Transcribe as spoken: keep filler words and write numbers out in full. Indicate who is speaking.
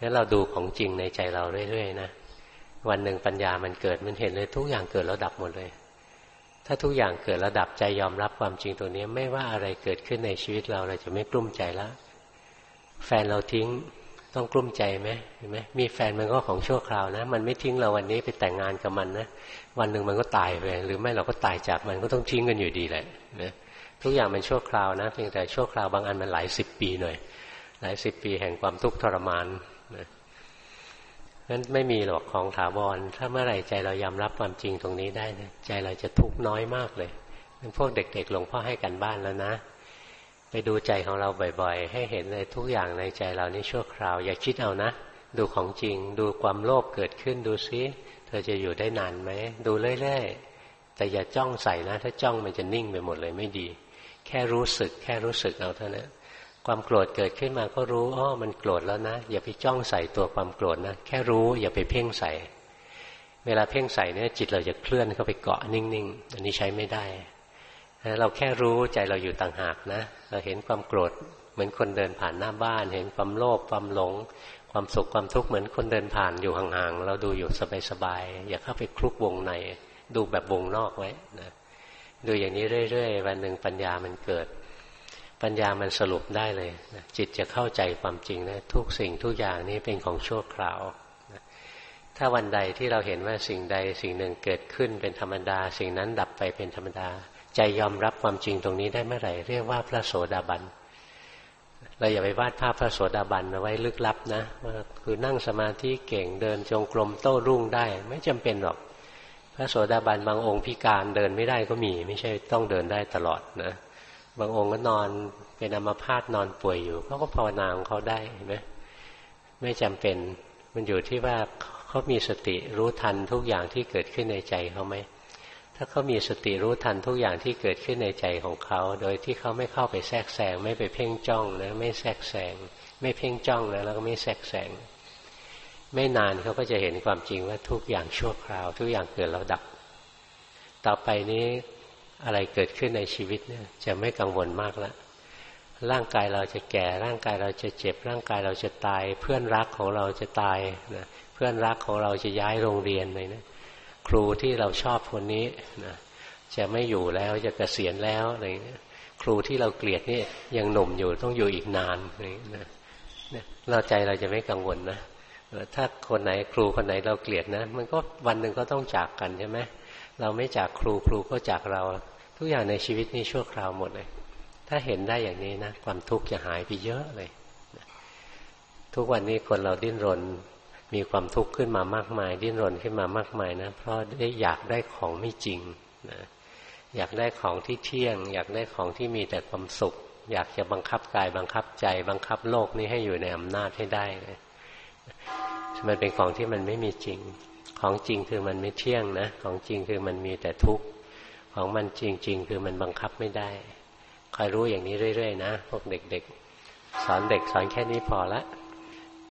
Speaker 1: งั้นเราดูของจริงในใจเราเรื่อยๆนะวันหนึ่งปัญญามันเกิดมันเห็นเลยทุกอย่างเกิดแล้วดับหมดเลยถ้าทุกอย่างเกิดแล้วดับใจยอมรับความจริงตัวนี้ไม่ว่าอะไรเกิดขึ้นในชีวิตเราเราจะไม่กลุ้มใจแล้วแฟนเราทิ้งต้องกลุ้มใจไหมเห็นไหมมีแฟนมันก็ของชั่วคราวนะมันไม่ทิ้งเราวันนี้ไปแต่งงานกับมันนะวันหนึ่งมันก็ตายไปหรือไม่เราก็ตายจากมันก็ต้องทิ้งกันอยู่ดีแหละนะทุกอย่างมันชั่วคราวนะเพียงแต่ชั่วคราวบางอันมันหลายสิบปีหน่อยหลายสิบปีแห่งความทุกข์ทรมานนะนั้นไม่มีหรอกของถาวรถ้าเมื่อไหร่ใจเรายอมรับความจริงตรงนี้ได้นะใจเราจะทุกข์น้อยมากเลยพวกเด็กๆหลวงพ่อให้กันบ้านแล้วนะไปดูใจของเราบ่อยๆให้เห็นเลยทุกอย่างในใจเรานี่ชั่วคราวอย่าคิดเอานะดูของจริงดูความโลภเกิดขึ้นดูซิเธอจะอยู่ได้นานไหมดูเรื่อยๆแต่อย่าจ้องใส่นะถ้าจ้องมันจะนิ่งไปหมดเลยไม่ดีแค่รู้สึกแค่รู้สึกเอาเท่านั้นความโกรธเกิดขึ้นมาก็รู้อ้อมันโกรธแล้วนะอย่าไปจ้องใส่ตัวความโกรธนะแค่รู้อย่าไปเพ่งใส่เวลาเพ่งใส่เนี่ยจิตเราจะเคลื่อนเข้าไปเกาะนิ่งๆอันนี้ใช้ไม่ได้เราแค่รู้ใจเราอยู่ต่างหากนะเราเห็นความโกรธเหมือนคนเดินผ่านหน้าบ้านเห็นความโลภความหลงความสุขความทุกข์เหมือนคนเดินผ่านอยู่ห่างๆเราดูอยู่สบายๆอย่าเข้าไปคลุกวงในดูแบบวงนอกไว้นะดูอย่างนี้เรื่อยๆวันหนึ่งปัญญามันเกิดปัญญามันสรุปได้เลยนะจิตจะเข้าใจความจริงนะทุกสิ่งทุกอย่างนี้เป็นของชั่วคราวนะถ้าวันใดที่เราเห็นว่าสิ่งใดสิ่งหนึ่งเกิดขึ้นเป็นธรรมดาสิ่งนั้นดับไปเป็นธรรมดาใจยอมรับความจริงตรงนี้ได้เมื่อไหร่เรียกว่าพระโสดาบันเราอย่าไปวาดภาพพระโสดาบันเอาไว้ลึกลับนะว่าคือนั่งสมาธิเก่งเดินจงกรมโต้รุ่งได้ไม่จำเป็นหรอกพระโสดาบันบางองค์พิการเดินไม่ได้ก็มีไม่ใช่ต้องเดินได้ตลอดนะบางองค์ก็นอนเป็นอัมพาตนอนป่วยอยู่เขาก็ภาวนาของเขาได้เห็นไหมไม่จำเป็นมันอยู่ที่ว่าเขามีสติรู้ทันทุกอย่างที่เกิดขึ้นในใจเขาไหมถ้าเขามีสติรู้ทันทุกอย่างที่เกิดขึ้นในใจของเขาโดยที่เขาไม่เข้าไปแทรกแซงไม่ไปเพ่งจ้องนะไม่แทรกแซงไม่เพ่งจ้องนะแล้วก็ไม่แทรกแซงไม่นานเขาก็จะเห็นความจริงว่าทุกอย่างชั่วคราวทุกอย่างเกิดแล้วดับต่อไปนี้อะไรเกิดขึ้นในชีวิตเนี่ยจะไม่กังวลมากแล้วร่างกายเราจะแก่ร่างกายเราจะเจ็บร่างกายเราจะตายเพื่อนรักของเราจะตายนะเพื่อนรักของเราจะย้ายโรงเรียนเลยนะครูที่เราชอบคนนี้นะจะไม่อยู่แล้วจะเกษียณแล้วอะไรเงี้ยครูที่เราเกลียดนี่ยังหนุ่มอยู่ต้องอยู่อีกนานอะไรเงี้ยนะเราใจเราจะไม่กังวลนะถ้าคนไหนครูคนไหนเราเกลียดนะมันก็วันหนึ่งก็ต้องจากกันใช่ไหมเราไม่จากครูครูก็จากเราทุกอย่างในชีวิตนี้ชั่วคราวหมดเลยถ้าเห็นได้อย่างนี้นะความทุกข์จะหายไปเยอะเลยทุกวันนี้คนเราดิ้นรนมีความทุกข์ขึ้นมามากมายดิ้นรนขึ้นมามากมายนะเพราะได้อยากได้ของไม่จริงนะอยากได้ของที่เที่ยงอยากได้ของที่มีแต่ความสุขอยากจะบังคับกายบังคับใจบังคับโลกนี้ให้อยู่ในอำนาจให้ได้เลยมันเป็นของที่มันไม่มีจริงของจริงคือมันไม่เที่ยงนะของจริงคือมันมีแต่ทุกข์ของมันจริงๆคือมันบังคับไม่ได้คอยรู้อย่างนี้เรื่อยๆนะพวกเด็กๆสอนเด็กสอนแค่นี้พอละ